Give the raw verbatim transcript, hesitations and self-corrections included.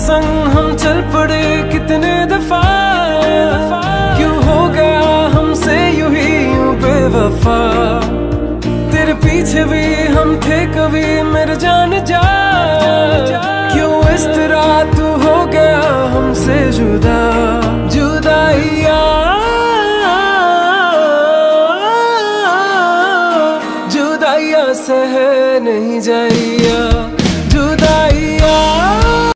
संग हम चल पड़े कितने दफा, क्यों हो गया हमसे यूं ही यूं बेवफा। तेरे पीछे भी हम थे कभी मेरे जान जा, क्यों इस तरह तू हो गया हमसे जुदा। जुदाइया जुदाइया सह नहीं जाई।